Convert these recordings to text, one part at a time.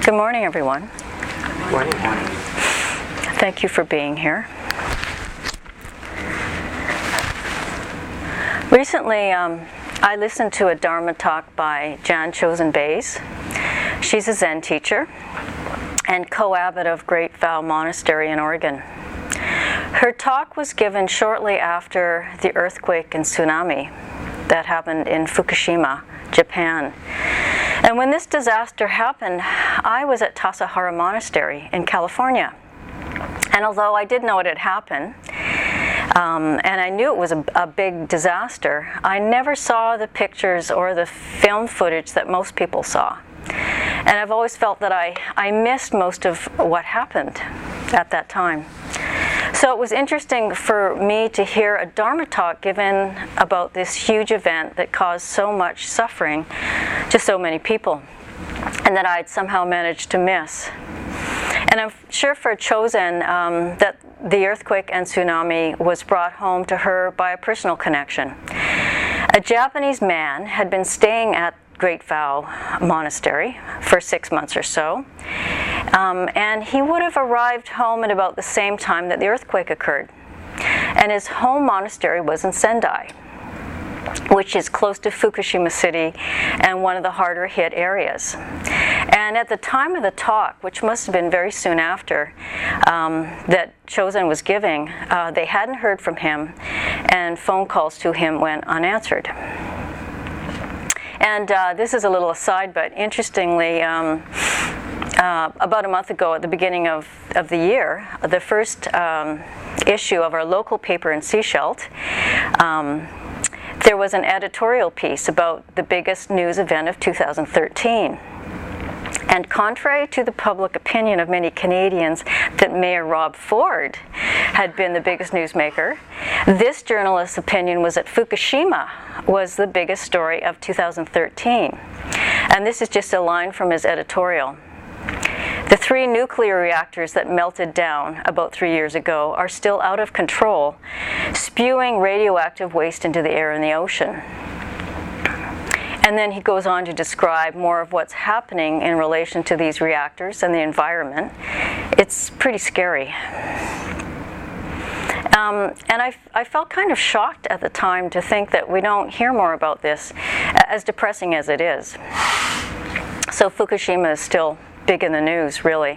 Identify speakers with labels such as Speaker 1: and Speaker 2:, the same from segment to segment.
Speaker 1: Good morning, everyone.
Speaker 2: Good morning.
Speaker 1: Thank you for being here. Recently, I listened to a Dharma talk by Jan Chozen Bays. She's a Zen teacher and co-abbot of Great Vow Monastery in Oregon. Her talk was given shortly after the earthquake and tsunami that happened in Fukushima, Japan. And when this disaster happened, I was at Tassajara Monastery in California. And although I did know it had happened, and I knew it was a big disaster, I never saw the pictures or the film footage that most people saw. And I've always felt that I missed most of what happened at that time. So it was interesting for me to hear a Dharma talk given about this huge event that caused so much suffering to so many people, and that I'd somehow managed to miss. And I'm sure for Chozen that the earthquake and tsunami was brought home to her by a personal connection. A Japanese man had been staying at Great Vow Monastery for 6 months or so, and he would have arrived home at about the same time that the earthquake occurred. And his home monastery was in Sendai, which is close to Fukushima City and one of the harder hit areas. And at the time of the talk, which must have been very soon after that Chozen was giving, they hadn't heard from him, and phone calls to him went unanswered. And this is a little aside, but interestingly, about a month ago, at the beginning of the year, the first issue of our local paper in Sechelt, there was an editorial piece about the biggest news event of 2013. And contrary to the public opinion of many Canadians that Mayor Rob Ford had been the biggest newsmaker, this journalist's opinion was that Fukushima was the biggest story of 2013. And this is just a line from his editorial. The 3 nuclear reactors that melted down about 3 years ago are still out of control, spewing radioactive waste into the air and the ocean. And then he goes on to describe more of what's happening in relation to these reactors and the environment. It's pretty scary. And I felt kind of shocked at the time to think that we don't hear more about this, as depressing as it is. So Fukushima is still big in the news, really.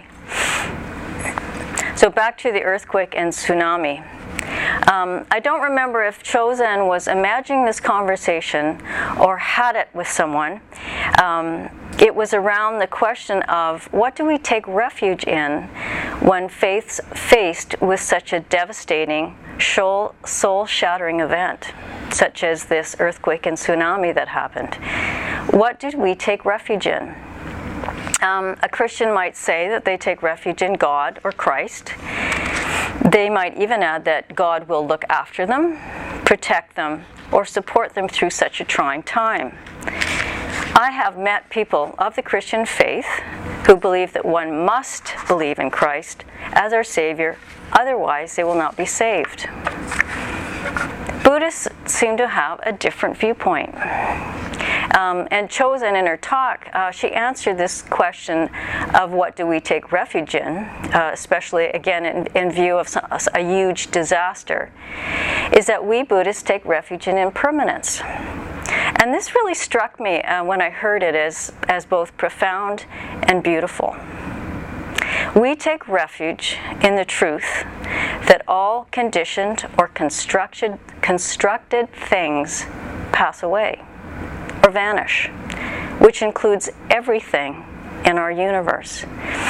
Speaker 1: So back to the earthquake and tsunami. I don't remember if Chozen was imagining this conversation or had it with someone. It was around the question of what do we take refuge in when faced with such a devastating, soul-shattering event, such as this earthquake and tsunami that happened. What did we take refuge in? A Christian might say that they take refuge in God or Christ. They might even add that God will look after them, protect them, or support them through such a trying time. I have met people of the Christian faith who believe that one must believe in Christ as our Savior, otherwise they will not be saved. Buddhists seem to have a different viewpoint. And Chozen, in her talk, she answered this question of what do we take refuge in, especially again in view of a huge disaster, is that we Buddhists take refuge in impermanence. And this really struck me when I heard it as both profound and beautiful. We take refuge in the truth that all conditioned or constructed things pass away or vanish, which includes everything in our universe.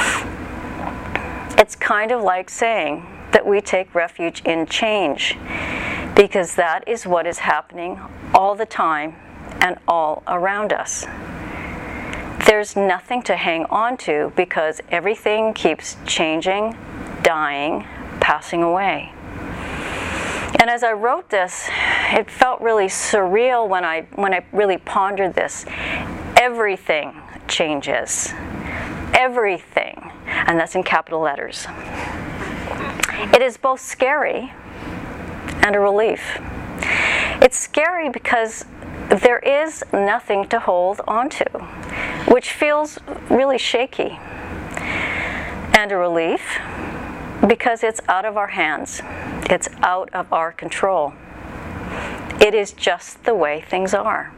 Speaker 1: It's kind of like saying that we take refuge in change, because that is what is happening all the time and all around us. There's nothing to hang on to because everything keeps changing, dying, passing away. And as I wrote this, it felt really surreal when I really pondered this. Everything changes. Everything. And that's in capital letters. It is both scary and a relief. It's scary because there is nothing to hold onto, which feels really shaky. and a relief because it's out of our hands. It's out of our control. It is just the way things are.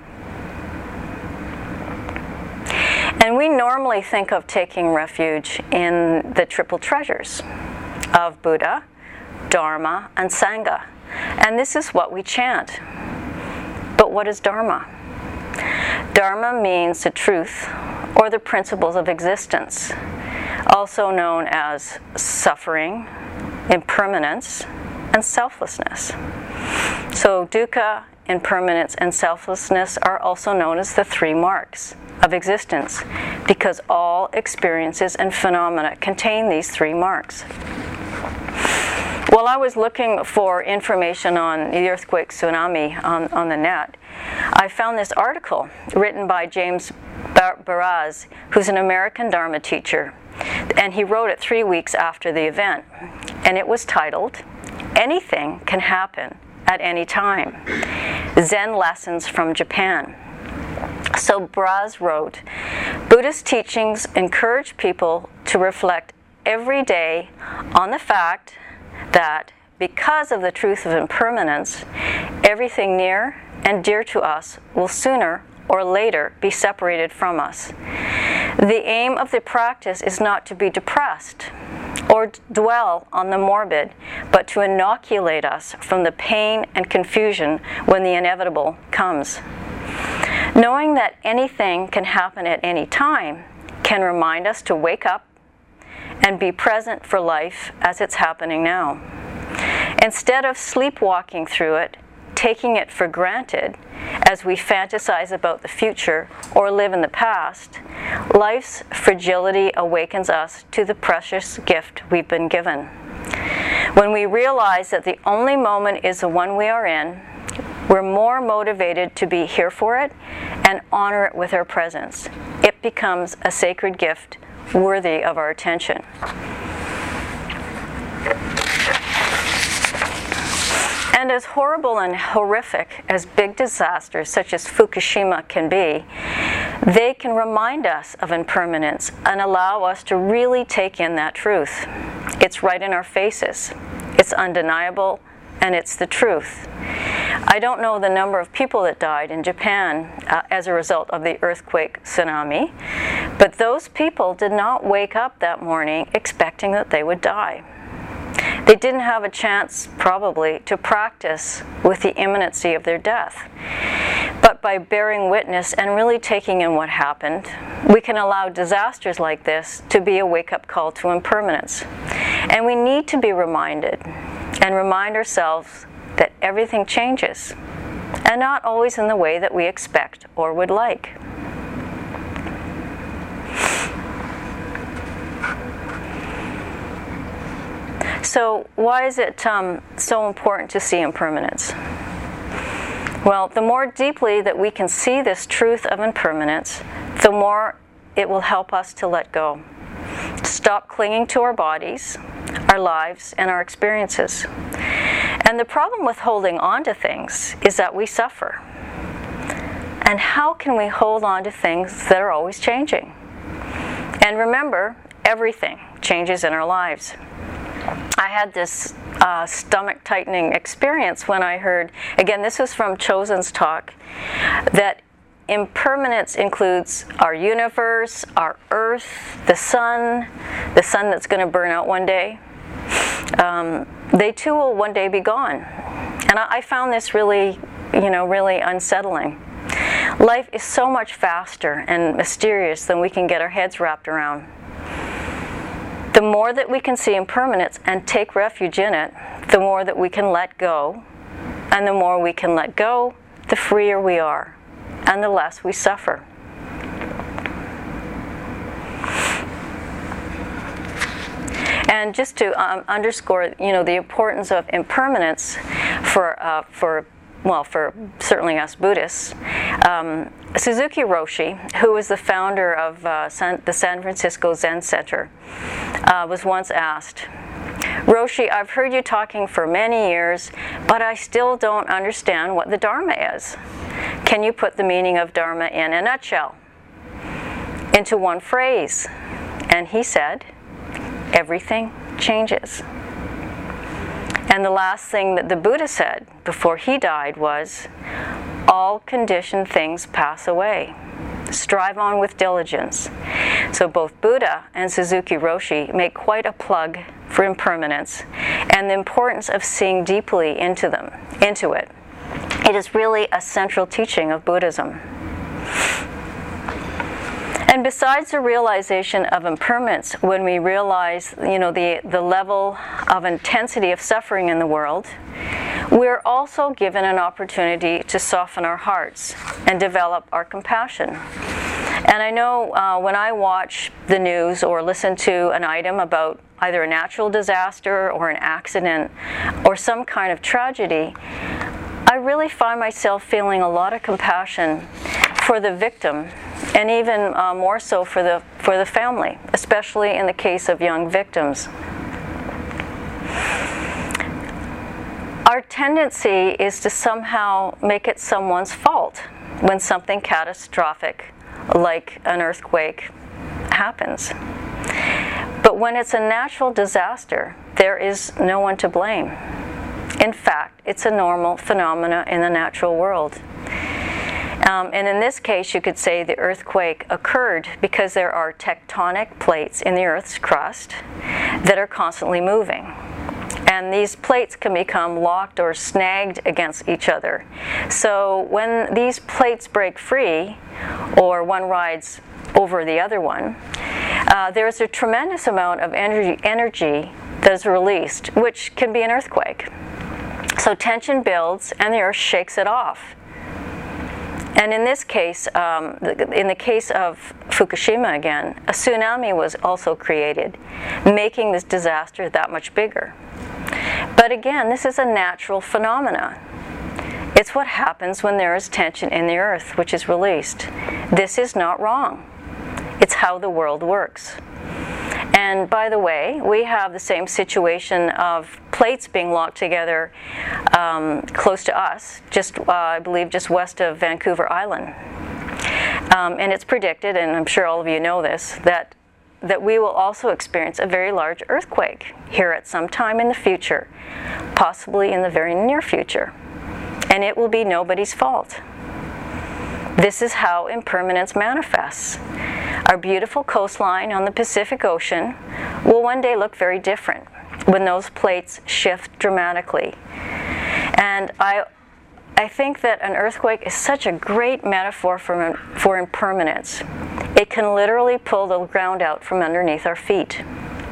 Speaker 1: And we normally think of taking refuge in the triple treasures of Buddha, Dharma, and Sangha. And this is what we chant. But what is Dharma? Dharma means the truth or the principles of existence, also known as suffering, impermanence, and selflessness. So dukkha, impermanence, and selflessness are also known as the three marks of existence because all experiences and phenomena contain these three marks. While I was looking for information on the earthquake tsunami on the net, I found this article written by James Baraz, who's an American Dharma teacher, and he wrote it 3 weeks after the event, and it was titled, "Anything Can Happen at Any Time, Zen Lessons from Japan." So Baraz wrote, Buddhist teachings encourage people to reflect every day on the fact that because of the truth of impermanence, everything near and dear to us will sooner or later be separated from us. The aim of the practice is not to be depressed or dwell on the morbid, but to inoculate us from the pain and confusion when the inevitable comes. Knowing that anything can happen at any time can remind us to wake up and be present for life as it's happening now. Instead of sleepwalking through it, taking it for granted as we fantasize about the future or live in the past, life's fragility awakens us to the precious gift we've been given. When we realize that the only moment is the one we are in, we're more motivated to be here for it and honor it with our presence. It becomes a sacred gift worthy of our attention. And as horrible and horrific as big disasters such as Fukushima can be, they can remind us of impermanence and allow us to really take in that truth. It's right in our faces. It's undeniable, and it's the truth. I don't know the number of people that died in Japan as a result of the earthquake tsunami, but those people did not wake up that morning expecting that they would die. They didn't have a chance, probably, to practice with the imminency of their death. But by bearing witness and really taking in what happened, we can allow disasters like this to be a wake-up call to impermanence. And we need to be reminded and remind ourselves that everything changes, and not always in the way that we expect or would like. So why is it so important to see impermanence? Well, the more deeply that we can see this truth of impermanence, the more it will help us to let go. Stop clinging to our bodies, our lives, and our experiences. And the problem with holding on to things is that we suffer. And how can we hold on to things that are always changing? And remember, everything changes in our lives. I had this stomach-tightening experience when I heard, again, this was from Chosen's talk, that impermanence includes our universe, our earth, the sun that's going to burn out one day. They too will one day be gone. And I found this really, really unsettling. Life is so much faster and mysterious than we can get our heads wrapped around. The more that we can see impermanence and take refuge in it, the more that we can let go. And the more we can let go, the freer we are, and the less we suffer. And just to underscore, the importance of impermanence for certainly us Buddhists, Suzuki Roshi, who was the founder of the San Francisco Zen Center, was once asked, "Roshi, I've heard you talking for many years, but I still don't understand what the Dharma is. Can you put the meaning of Dharma in a nutshell, into one phrase?" And he said, everything changes. And the last thing that the Buddha said before he died was, all conditioned things pass away. Strive on with diligence. So both Buddha and Suzuki Roshi make quite a plug for impermanence and the importance of seeing deeply into it. It is really a central teaching of Buddhism. And besides the realization of impermanence, when we realize, the level of intensity of suffering in the world, we're also given an opportunity to soften our hearts and develop our compassion. And I know when I watch the news or listen to an item about either a natural disaster or an accident or some kind of tragedy, I really find myself feeling a lot of compassion for the victim, and even more so for the family, especially in the case of young victims. Our tendency is to somehow make it someone's fault when something catastrophic, like an earthquake, happens. But when it's a natural disaster, there is no one to blame. In fact, it's a normal phenomena in the natural world. And in this case, you could say the earthquake occurred because there are tectonic plates in the Earth's crust that are constantly moving. And these plates can become locked or snagged against each other. So when these plates break free, or one rides over the other one, there's a tremendous amount of energy that is released, which can be an earthquake. So tension builds and the Earth shakes it off. And in this case, in the case of Fukushima again, a tsunami was also created, making this disaster that much bigger. But again, this is a natural phenomenon. It's what happens when there is tension in the Earth, which is released. This is not wrong. It's how the world works. And by the way, we have the same situation of plates being locked together close to us, I believe just west of Vancouver Island. And it's predicted, and I'm sure all of you know this, that we will also experience a very large earthquake here at some time in the future, possibly in the very near future. And it will be nobody's fault. This is how impermanence manifests. Our beautiful coastline on the Pacific Ocean will one day look very different when those plates shift dramatically. And I think that an earthquake is such a great metaphor for impermanence. It can literally pull the ground out from underneath our feet.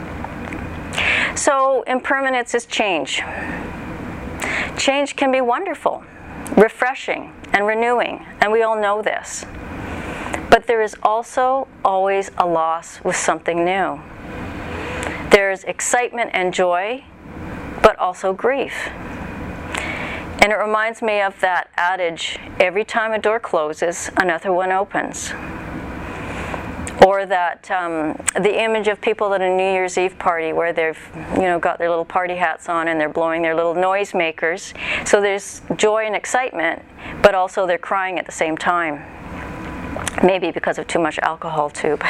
Speaker 1: So impermanence is change. Change can be wonderful, refreshing, and renewing, and we all know this. But there is also always a loss with something new. There's excitement and joy, but also grief. And it reminds me of that adage, every time a door closes, another one opens. Or that the image of people at a New Year's Eve party where they've got their little party hats on and they're blowing their little noisemakers. So there's joy and excitement, but also they're crying at the same time. Maybe because of too much alcohol too.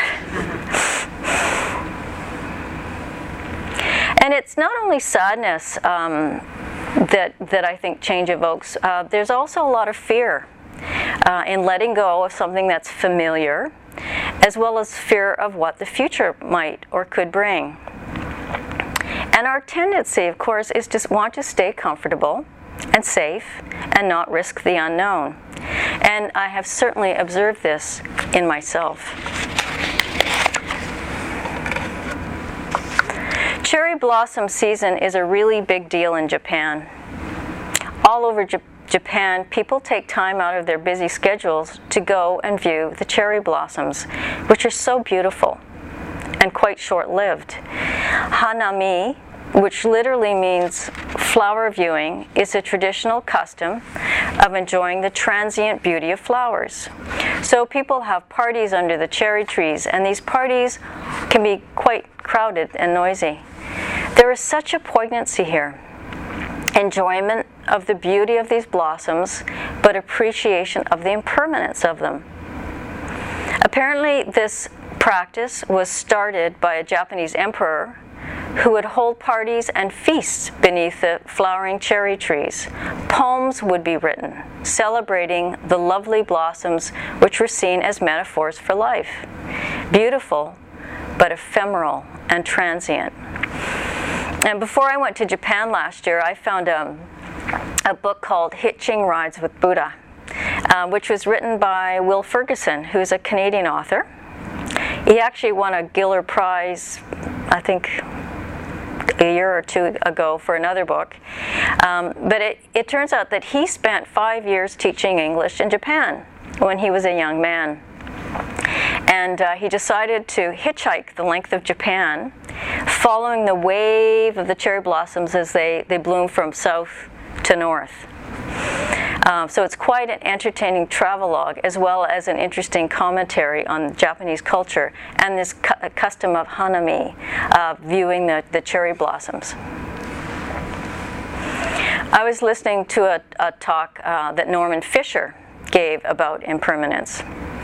Speaker 1: And it's not only sadness that I think change evokes. There's also a lot of fear in letting go of something that's familiar, as well as fear of what the future might or could bring. And our tendency, of course, is to want to stay comfortable and safe and not risk the unknown. And I have certainly observed this in myself. Cherry blossom season is a really big deal in Japan. All over Japan, people take time out of their busy schedules to go and view the cherry blossoms, which are so beautiful and quite short-lived. Hanami, which literally means flower viewing, is a traditional custom of enjoying the transient beauty of flowers. So people have parties under the cherry trees, and these parties can be quite crowded and noisy. There is such a poignancy here. Enjoyment of the beauty of these blossoms, but appreciation of the impermanence of them. Apparently, this practice was started by a Japanese emperor who would hold parties and feasts beneath the flowering cherry trees. Poems would be written, celebrating the lovely blossoms which were seen as metaphors for life. Beautiful, but ephemeral and transient. And before I went to Japan last year, I found a book called Hitching Rides with Buddha, which was written by Will Ferguson, who's a Canadian author. He actually won a Giller Prize, I think, a year or two ago for another book. But it turns out that he spent 5 years teaching English in Japan when he was a young man. And he decided to hitchhike the length of Japan, following the wave of the cherry blossoms as they bloom from south to north. So it's quite an entertaining travelogue, as well as an interesting commentary on Japanese culture and this custom of hanami, viewing the cherry blossoms. I was listening to a talk that Norman Fisher gave about impermanence.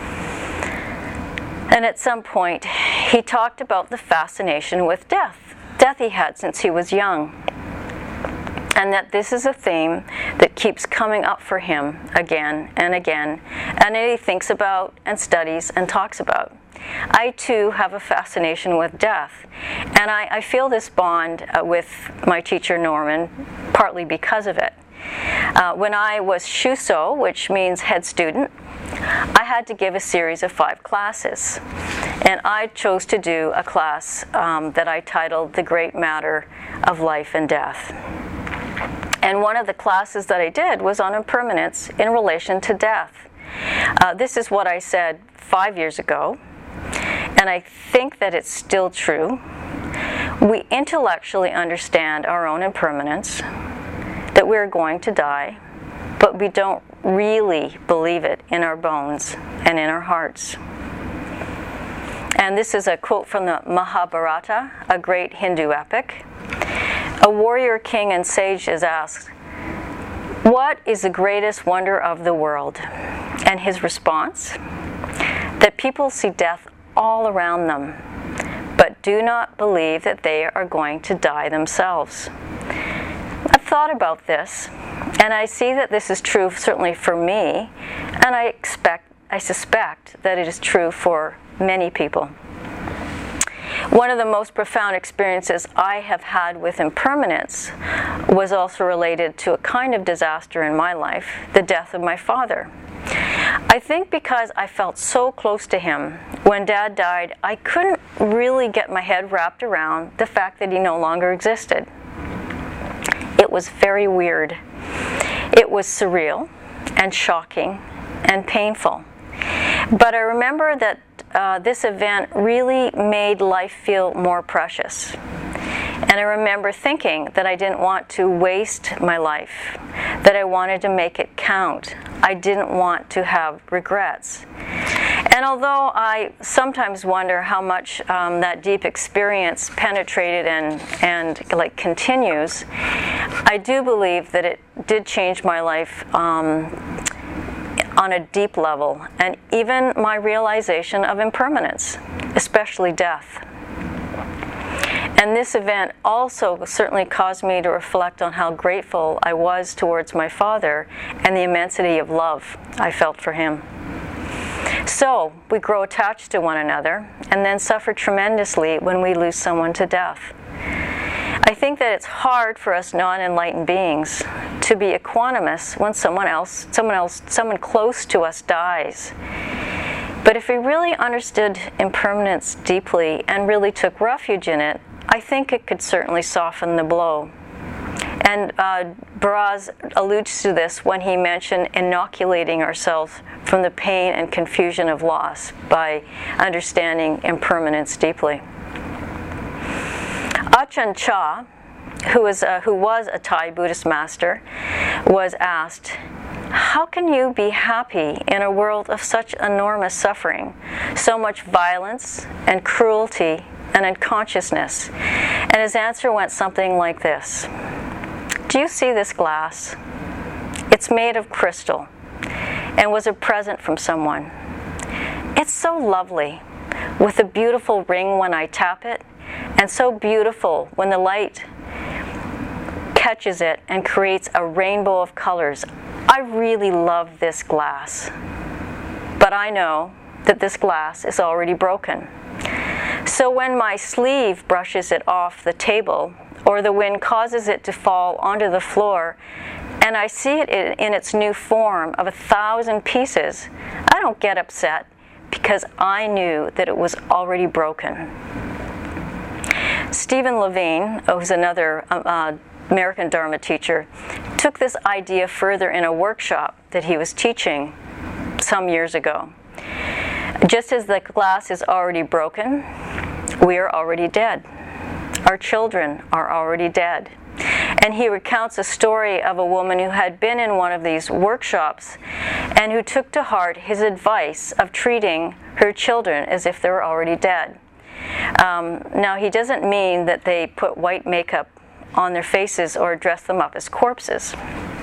Speaker 1: And at some point, he talked about the fascination with death he had since he was young. And that this is a theme that keeps coming up for him again and again, and that he thinks about and studies and talks about. I too have a fascination with death, and I feel this bond with my teacher Norman, partly because of it. When I was Shuso, which means head student, I had to give a series of 5 classes, and I chose to do a class that I titled The Great Matter of Life and Death. And one of the classes that I did was on impermanence in relation to death. This is what I said 5 years ago, and I think that it's still true. We intellectually understand our own impermanence, that we're going to die, but we don't really believe it in our bones and in our hearts. And this is a quote from the Mahabharata, a great Hindu epic. A warrior king and sage is asked, "What is the greatest wonder of the world?" And his response, that people see death all around them, but do not believe that they are going to die themselves. I've thought about this, and I see that this is true certainly for me, and I suspect that it is true for many people. One of the most profound experiences I have had with impermanence was also related to a kind of disaster in my life, the death of my father. I think because I felt so close to him, when Dad died, I couldn't really get my head wrapped around the fact that he no longer existed. It was very weird. It was surreal and shocking and painful. But I remember that this event really made life feel more precious. And I remember thinking that I didn't want to waste my life, that I wanted to make it count. I didn't want to have regrets. And although I sometimes wonder how much that deep experience penetrated and continues, I do believe that it did change my life on a deep level, and even my realization of impermanence, especially death. And this event also certainly caused me to reflect on how grateful I was towards my father and the immensity of love I felt for him. So we grow attached to one another and then suffer tremendously when we lose someone to death. I think that it's hard for us non-enlightened beings to be equanimous when someone close to us dies. But if we really understood impermanence deeply and really took refuge in it, I think it could certainly soften the blow. And Baraz alludes to this when he mentioned inoculating ourselves from the pain and confusion of loss by understanding impermanence deeply. Ajahn Chah, who was a Thai Buddhist master, was asked, "How can you be happy in a world of such enormous suffering, so much violence and cruelty and unconsciousness?" And his answer went something like this: "Do you see this glass? It's made of crystal and was a present from someone. It's so lovely, with a beautiful ring when I tap it, and so beautiful when the light catches it and creates a rainbow of colors. I really love this glass, but I know that this glass is already broken. So when my sleeve brushes it off the table, or the wind causes it to fall onto the floor, and I see it in its new form of 1,000 pieces, I don't get upset because I knew that it was already broken. Stephen Levine, who's another American Dharma teacher, took this idea further in a workshop that he was teaching some years ago. Just as the glass is already broken, we are already dead. Our children are already dead. And he recounts a story of a woman who had been in one of these workshops and who took to heart his advice of treating her children as if they were already dead. Now, he doesn't mean that they put white makeup on their faces or dress them up as corpses.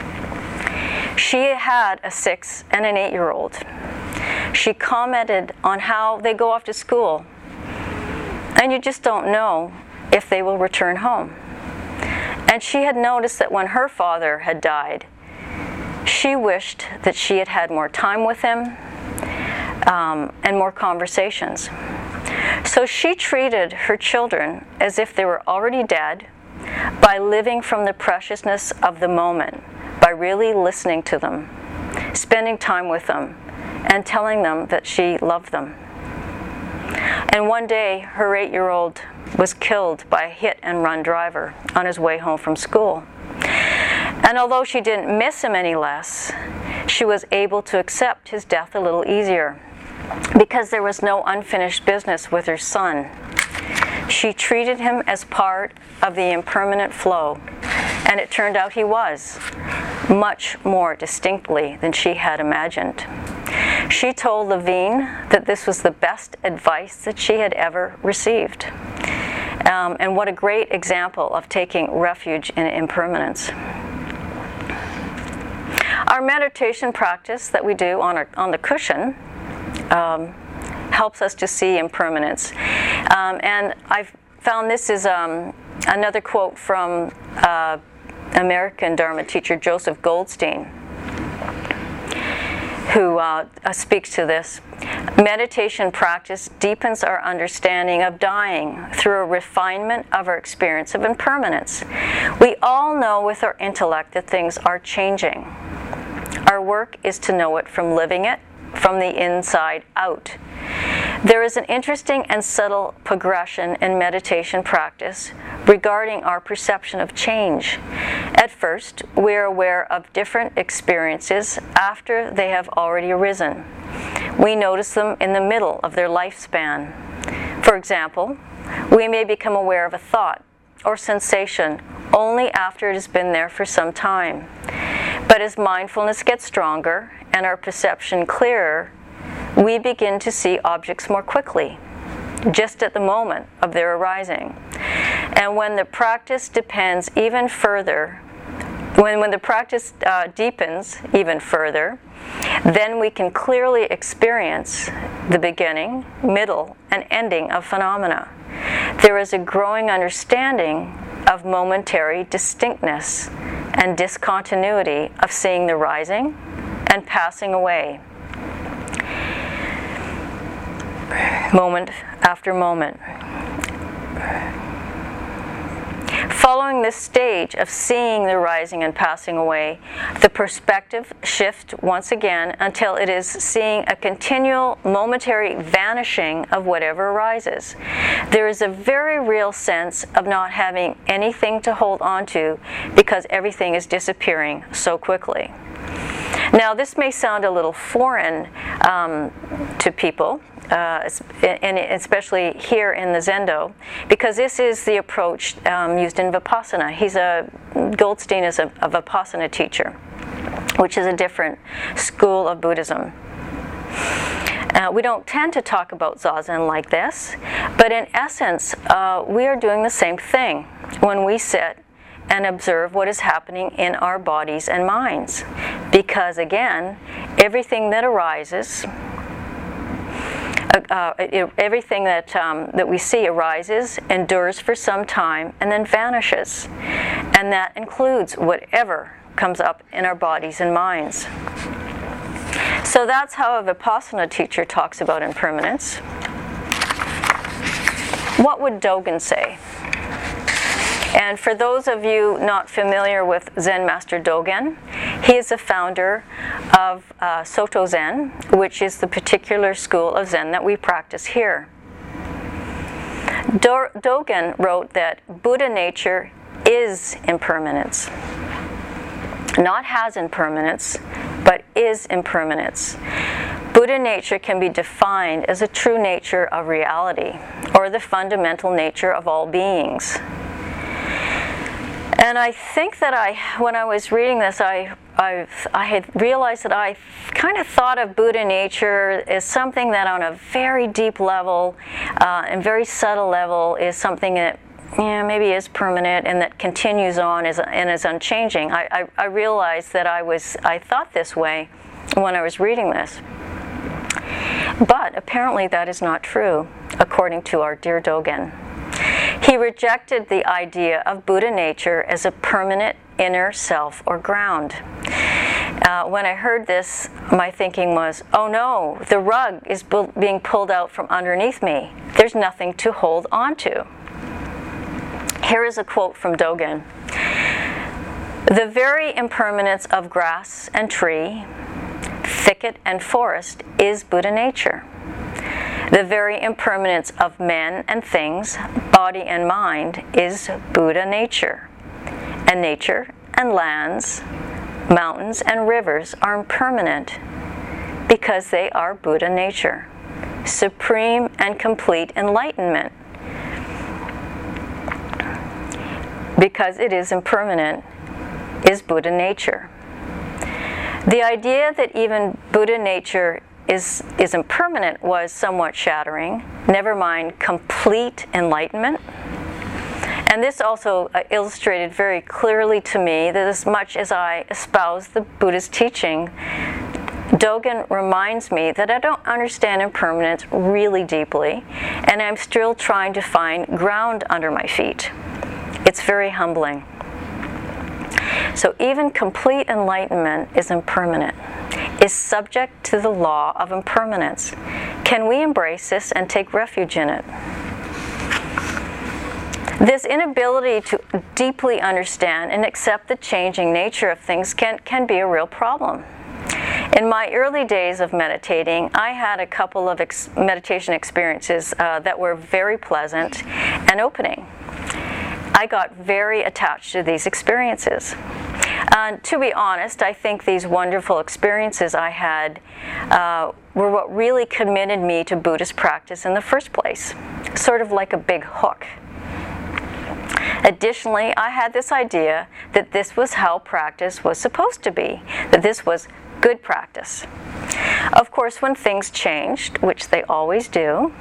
Speaker 1: She had a 6- and an 8-year-old. She commented on how they go off to school, and you just don't know if they will return home. And she had noticed that when her father had died, she wished that she had had more time with him and more conversations. So she treated her children as if they were already dead by living from the preciousness of the moment, by really listening to them, spending time with them, and telling them that she loved them. And one day, her 8-year-old was killed by a hit-and-run driver on his way home from school. And although she didn't miss him any less, she was able to accept his death a little easier because there was no unfinished business with her son. She treated him as part of the impermanent flow, and it turned out he was, much more distinctly than she had imagined. She told Levine that this was the best advice that she had ever received. And what a great example of taking refuge in impermanence. Our meditation practice that we do on the cushion helps us to see impermanence. And I've found this is another quote from American Dharma teacher Joseph Goldstein, who speaks to this. Meditation practice deepens our understanding of dying through a refinement of our experience of impermanence. We all know with our intellect that things are changing. Our work is to know it from living it, from the inside out. There is an interesting and subtle progression in meditation practice regarding our perception of change. At first, we are aware of different experiences after they have already arisen. We notice them in the middle of their lifespan. For example, we may become aware of a thought or sensation only after it has been there for some time. But as mindfulness gets stronger and our perception clearer, we begin to see objects more quickly, just at the moment of their arising. And when the practice depends even further, when the practice deepens even further, then we can clearly experience the beginning, middle, and ending of phenomena. There is a growing understanding of momentary distinctness and discontinuity of seeing the rising and passing away, moment after moment. Following this stage of seeing the rising and passing away, the perspective shifts once again until it is seeing a continual momentary vanishing of whatever arises. There is a very real sense of not having anything to hold on to because everything is disappearing so quickly. Now, this may sound a little foreign to people, and especially here in the Zendo, because this is the approach used in Vipassana. Goldstein is a Vipassana teacher, which is a different school of Buddhism. We don't tend to talk about Zazen like this, but in essence, we are doing the same thing when we sit and observe what is happening in our bodies and minds. Because again, everything that arises Everything that we see arises, endures for some time, and then vanishes. And that includes whatever comes up in our bodies and minds. So that's how a Vipassana teacher talks about impermanence. What would Dogen say? And for those of you not familiar with Zen Master Dogen, he is the founder of Soto Zen, which is the particular school of Zen that we practice here. Dogen wrote that Buddha nature is impermanence. Not has impermanence, but is impermanence. Buddha nature can be defined as a true nature of reality, or the fundamental nature of all beings. And I think that when I was reading this, I had realized that I kind of thought of Buddha nature as something that on a very deep level and very subtle level is something that maybe is permanent and that continues on and is unchanging. I realized that I thought this way when I was reading this. But apparently that is not true, according to our dear Dogen. He rejected the idea of Buddha nature as a permanent inner self or ground. When I heard this, my thinking was, oh no, the rug is being pulled out from underneath me. There's nothing to hold on to. Here is a quote from Dogen. The very impermanence of grass and tree, thicket and forest is Buddha nature. The very impermanence of men and things, body and mind, is Buddha nature. And nature and lands, mountains and rivers are impermanent because they are Buddha nature. Supreme and complete enlightenment. Because it is impermanent, is Buddha nature. The idea that even Buddha nature is impermanent was somewhat shattering, never mind complete enlightenment. And this also illustrated very clearly to me that as much as I espouse the Buddha's teaching, Dogen reminds me that I don't understand impermanence really deeply, and I'm still trying to find ground under my feet. It's very humbling. So even complete enlightenment is impermanent, is subject to the law of impermanence. Can we embrace this and take refuge in it? This inability to deeply understand and accept the changing nature of things can be a real problem. In my early days of meditating, I had a couple of meditation experiences that were very pleasant and opening. I got very attached to these experiences. To be honest, I think these wonderful experiences I had were what really committed me to Buddhist practice in the first place, sort of like a big hook. Additionally, I had this idea that this was how practice was supposed to be, that this was good practice. Of course, when things changed, which they always do,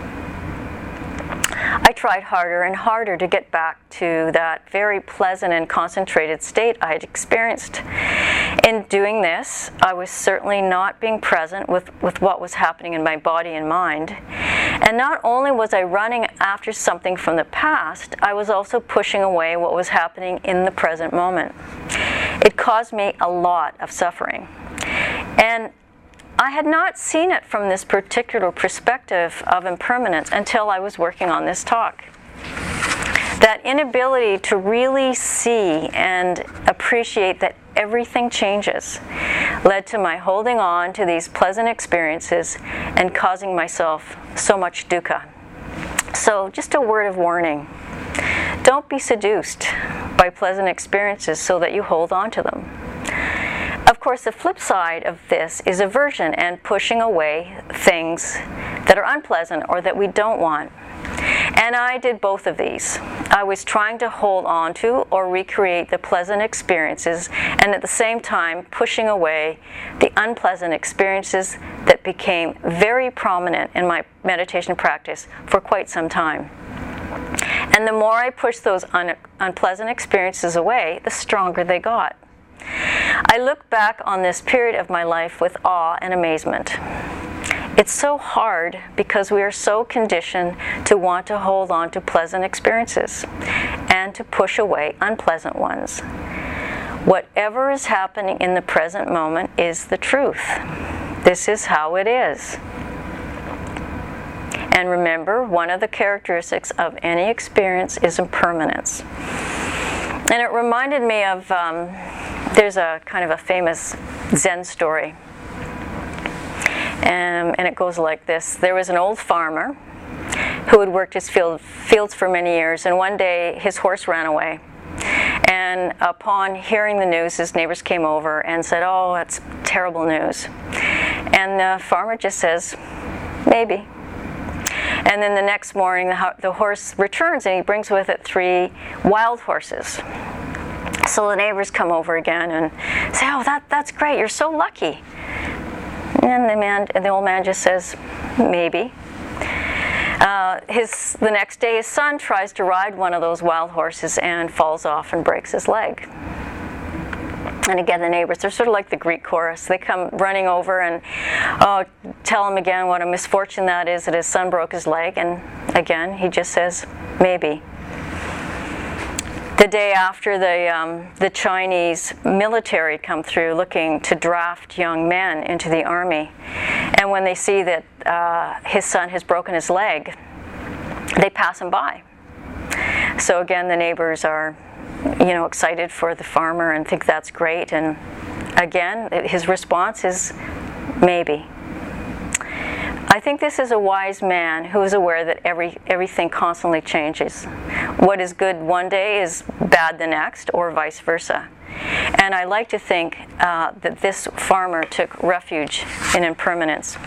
Speaker 1: I tried harder and harder to get back to that very pleasant and concentrated state I had experienced. In doing this, I was certainly not being present with what was happening in my body and mind. And not only was I running after something from the past, I was also pushing away what was happening in the present moment. It caused me a lot of suffering. And I had not seen it from this particular perspective of impermanence until I was working on this talk. That inability to really see and appreciate that everything changes led to my holding on to these pleasant experiences and causing myself so much dukkha. So just a word of warning. Don't be seduced by pleasant experiences so that you hold on to them. Of course, the flip side of this is aversion and pushing away things that are unpleasant or that we don't want. And I did both of these. I was trying to hold on to or recreate the pleasant experiences and at the same time pushing away the unpleasant experiences that became very prominent in my meditation practice for quite some time. And the more I pushed those unpleasant experiences away, the stronger they got. I look back on this period of my life with awe and amazement. It's so hard because we are so conditioned to want to hold on to pleasant experiences and to push away unpleasant ones. Whatever is happening in the present moment is the truth. This is how it is. And remember, one of the characteristics of any experience is impermanence. And it reminded me of, there's a kind of a famous Zen story. And it goes like this. There was an old farmer who had worked his fields for many years, and one day his horse ran away. And upon hearing the news, his neighbors came over and said, "Oh, that's terrible news." And the farmer just says, "Maybe." And then the next morning, the horse returns, and he brings with it 3 wild horses. So the neighbors come over again and say, "Oh, that's great, you're so lucky." And the old man just says, "Maybe." The next day, his son tries to ride one of those wild horses and falls off and breaks his leg. And again, the neighbors, they're sort of like the Greek chorus. They come running over and tell him again what a misfortune that is, that his son broke his leg. And again, he just says, "Maybe." The day after, the Chinese military come through looking to draft young men into the army. And when they see that his son has broken his leg, they pass him by. So again, the neighbors are, excited for the farmer and think that's great. And again, his response is, "Maybe." I think this is a wise man who is aware that everything constantly changes. What is good one day is bad the next, or vice versa. And I like to think that this farmer took refuge in impermanence.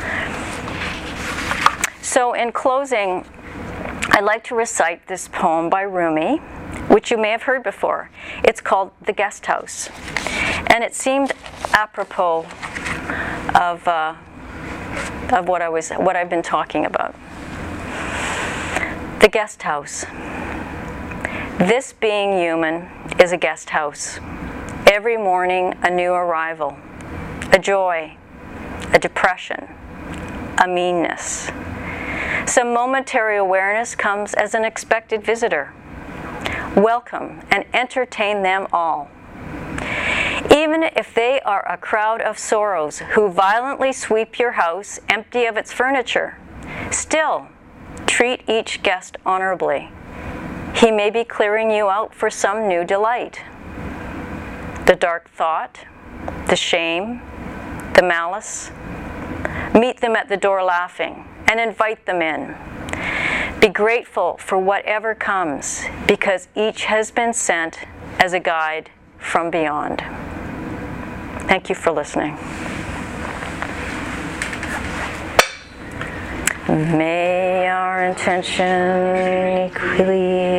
Speaker 1: So in closing, I'd like to recite this poem by Rumi, which you may have heard before. It's called "The Guest House." And it seemed apropos of what I've been talking about. The guest house. This being human is a guest house. Every morning a new arrival, a joy, a depression, a meanness. Some momentary awareness comes as an expected visitor. Welcome and entertain them all. Even if they are a crowd of sorrows who violently sweep your house empty of its furniture, still treat each guest honorably. He may be clearing you out for some new delight. The dark thought, the shame, the malice, meet them at the door laughing and invite them in. Be grateful for whatever comes, because each has been sent as a guide from beyond. Thank you for listening. May our intention equally